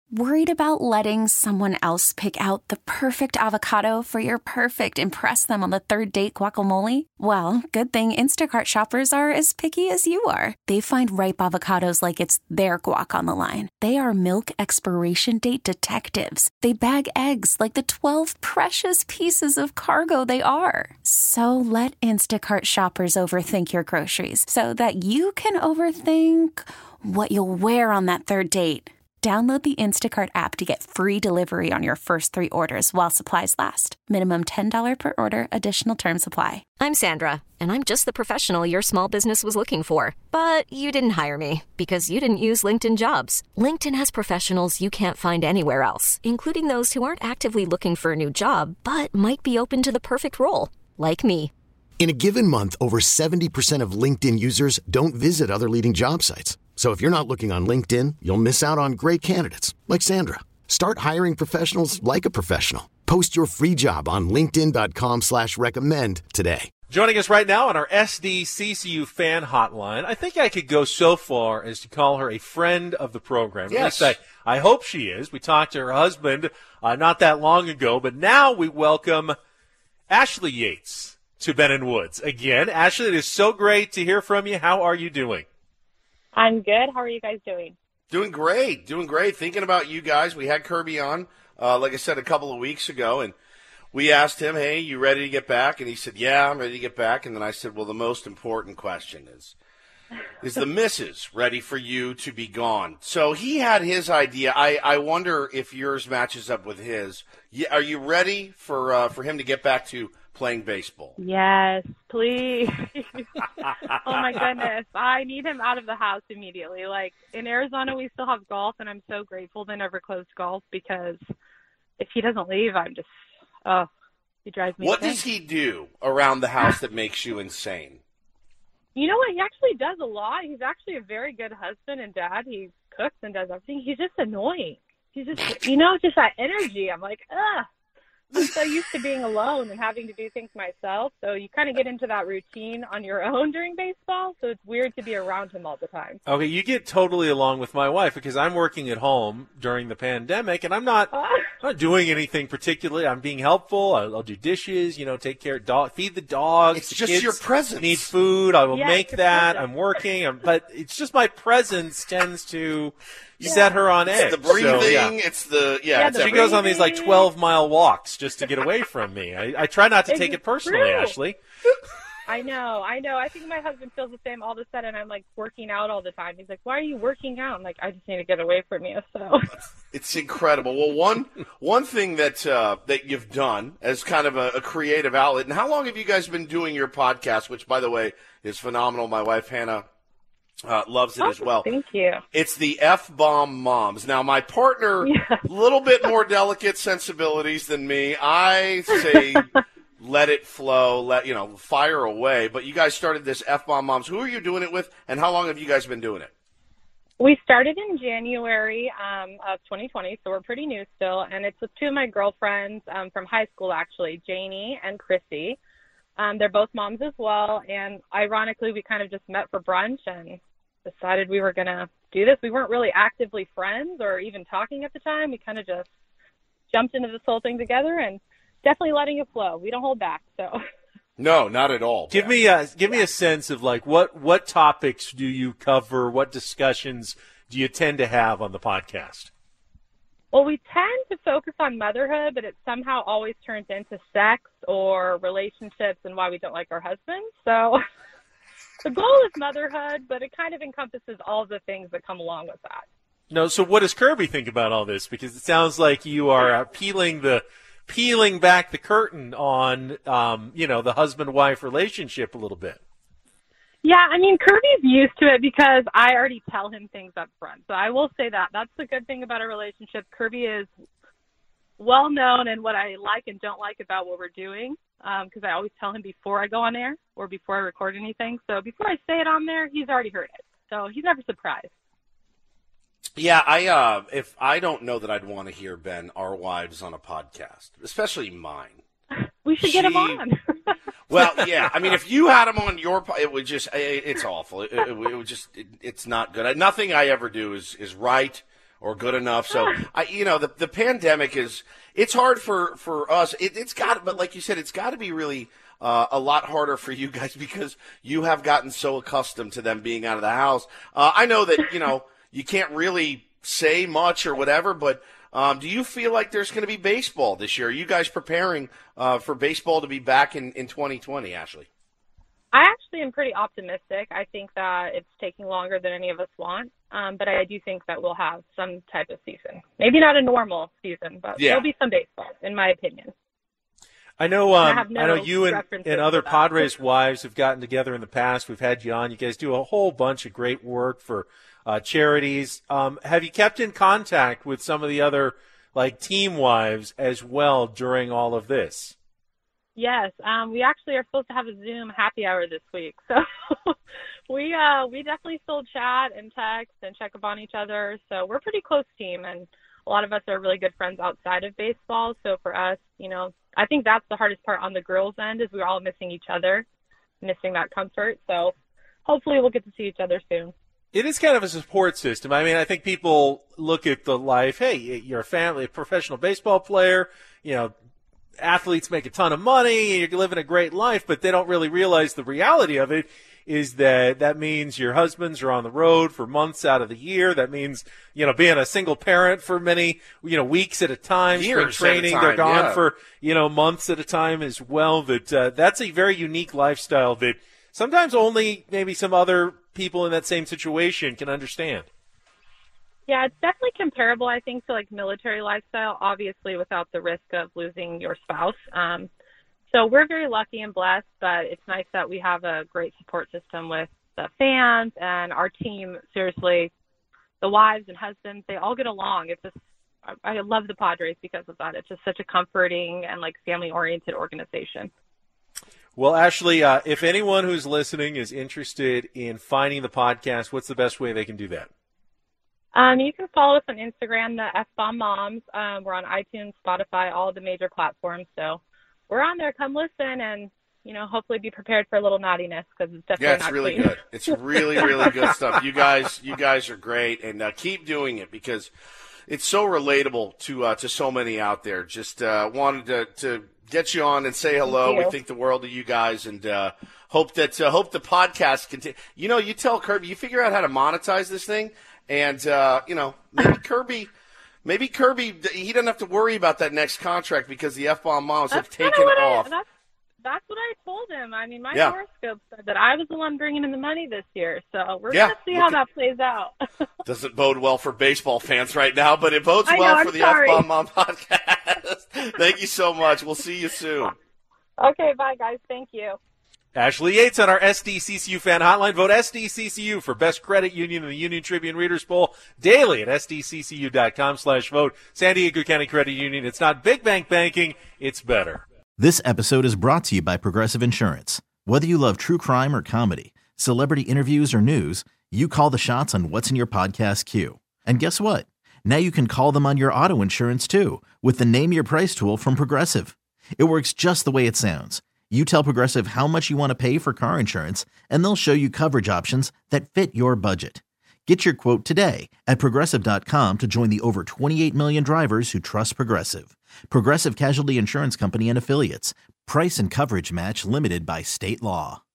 Worried about letting someone else pick out the perfect avocado for your perfect impress them on the third date guacamole? Well, good thing Instacart shoppers are as picky as you are. They find ripe avocados like it's their guac on the line. They are milk expiration date detectives. They bag eggs like the 12 precious pieces of cargo they are. So let Instacart shoppers overthink your groceries so that you can overthink what you'll wear on that third date. Download the Instacart app to get free delivery on your first 3 orders while supplies last. Minimum $10 per order. Additional terms apply. I'm Sandra, and I'm just the professional your small business was looking for. But you didn't hire me because you didn't use LinkedIn Jobs. LinkedIn has professionals you can't find anywhere else, including those who aren't actively looking for a new job, but might be open to the perfect role, like me. In a given month, over 70% of LinkedIn users don't visit other leading job sites. So if you're not looking on LinkedIn, you'll miss out on great candidates like Sandra. Start hiring professionals like a professional. Post your free job on linkedin.com/recommend today. Joining us right now on our SDCCU fan hotline, I think I could go so far as to call her a friend of the program. Yes. At least I hope she is. We talked to her husband not that long ago, but now we welcome Ashley Yates to Ben & Woods. Again, Ashley, it is so great to hear from you. How are you doing? I'm good. How are you guys doing? Doing great. Thinking about you guys. We had Kirby on, like I said, a couple of weeks ago, and we asked him, hey, you ready to get back? And he said, yeah, I'm ready to get back. And then I said, well, the most important question is the missus ready for you to be gone? So he had his idea. I wonder if yours matches up with his. Are you ready for him to get back to playing baseball? Yes, please. Oh, my goodness. I need him out of the house immediately. Like, in Arizona, we still have golf, and I'm so grateful they never closed golf because if he doesn't leave, I'm just, he drives me What insane. does he do around the house that makes you insane? You know what? He actually does a lot. He's actually a very good husband and dad. He cooks and does everything. He's just annoying. He's just, just that energy. I'm like, ugh. I'm so used to being alone and having to do things myself. So you kind of get into that routine on your own during baseball. So it's weird to be around him all the time. Okay, you get totally along with my wife because I'm working at home during the pandemic, and I'm not doing anything particularly. I'm being helpful. I'll do dishes, take care of feed the dogs. It's the just kids your presence. Need food. I will make that. presence. I'm working. But it's just my presence tends to set her on edge. It's the breathing. So, yeah. It's the it's She everything. goes on these 12-mile walks just to get away from me. I try not to take it personally, true. Ashley. I know. I think my husband feels the same. All of a sudden, I'm like working out all the time. He's like, "Why are you working out?" I'm like, "I just need to get away from you." So It's incredible. Well, one thing that you've done as kind of a creative outlet, and how long have you guys been doing your podcast, which, by the way, is phenomenal. My wife, Hannah, loves it as well. Thank you. It's the F-Bomb Moms. Now, my partner, a little bit more delicate sensibilities than me. I say let it flow, fire away. But you guys started this F-Bomb Moms. Who are you doing it with, and how long have you guys been doing it? We started in January of 2020, so we're pretty new still. And it's with 2 of my girlfriends from high school, actually, Janie and Chrissy. They're both moms as well. And ironically, we kind of just met for brunch and decided we were going to do this. We weren't really actively friends or even talking at the time. We kind of just jumped into this whole thing together and definitely letting it flow. We don't hold back. So No, not at all. Give me a sense of what topics do you cover? What discussions do you tend to have on the podcast? Well, we tend to focus on motherhood, but it somehow always turns into sex or relationships and why we don't like our husbands. So the goal is motherhood, but it kind of encompasses all the things that come along with that. No, so what does Kirby think about all this? Because it sounds like you are peeling back the curtain on, the husband-wife relationship a little bit. Yeah, I mean, Kirby's used to it because I already tell him things up front. So I will say that. That's the good thing about our relationship. Kirby is well known in what I like and don't like about what we're doing because I always tell him before I go on air or before I record anything. So before I say it on there, he's already heard it. So he's never surprised. Yeah, if I don't know that I'd want to hear, Ben, our wives on a podcast, especially mine. We should get him on. Well, yeah. I mean, if you had him on your, it would just, it's awful. It would just, it's not good. Nothing I ever do is right or good enough. So, the pandemic it's hard for us. It's got, but like you said, it's got to be really a lot harder for you guys because you have gotten so accustomed to them being out of the house. I know that, you can't really say much or whatever, but do you feel like there's going to be baseball this year? Are you guys preparing for baseball to be back in 2020, Ashley? I actually am pretty optimistic. I think that it's taking longer than any of us want, but I do think that we'll have some type of season. Maybe not a normal season, but there'll be some baseball, in my opinion. I know you and other Padres wives have gotten together in the past. We've had you on. You guys do a whole bunch of great work for charities. Have you kept in contact with some of the other team wives as well during all of this? Yes, we actually are supposed to have a Zoom happy hour this week, so we definitely still chat and text and check up on each other. So we're a pretty close team, and a lot of us are really good friends outside of baseball. So for us, I think that's the hardest part on the girls' end is we're all missing each other, missing that comfort. So hopefully we'll get to see each other soon. It is kind of a support system. I mean, I think people look at the life, hey, you're a professional baseball player, athletes make a ton of money, you're living a great life, but they don't really realize the reality of it is that means your husbands are on the road for months out of the year. That means, being a single parent for many, weeks at a time, spring training, they're gone for, months at a time as well. That's a very unique lifestyle that sometimes only maybe some other people in that same situation can understand. Yeah, it's definitely comparable, I think, to military lifestyle, obviously without the risk of losing your spouse. So we're very lucky and blessed, but it's nice that we have a great support system with the fans and our team. Seriously, the wives and husbands, they all get along. It's just, I love the Padres because of that. It's just such a comforting and family-oriented organization. Well, Ashley, if anyone who's listening is interested in finding the podcast, what's the best way they can do that? You can follow us on Instagram, the F-Bomb Moms. We're on iTunes, Spotify, all the major platforms. So we're on there. Come listen and, hopefully be prepared for a little naughtiness because it's definitely it's really good. It's really, really good stuff. You guys are great, and keep doing it because it's so relatable to so many out there. Just wanted to get you on and say hello. We think the world of you guys, and hope the podcast continue. You tell Kirby, you figure out how to monetize this thing. And, maybe Kirby, he doesn't have to worry about that next contract because the F-Bomb Moms have taken off. That's what I told him. I mean, my horoscope said that I was the one bringing in the money this year. So we're going to see how that plays out. Doesn't bode well for baseball fans right now, but it bodes well for the F-Bomb Mom podcast. Thank you so much. We'll see you soon. Okay, bye, guys. Thank you. Ashley Yates on our SDCCU fan hotline. Vote SDCCU for best credit union in the Union Tribune Readers Poll daily at sdccu.com/vote. San Diego County Credit Union. It's not big bank banking. It's better. This episode is brought to you by Progressive Insurance. Whether you love true crime or comedy, celebrity interviews or news, you call the shots on what's in your podcast queue. And guess what? Now you can call them on your auto insurance too with the Name Your Price tool from Progressive. It works just the way it sounds. You tell Progressive how much you want to pay for car insurance, and they'll show you coverage options that fit your budget. Get your quote today at Progressive.com to join the over 28 million drivers who trust Progressive. Progressive Casualty Insurance Company and Affiliates. Price and coverage match limited by state law.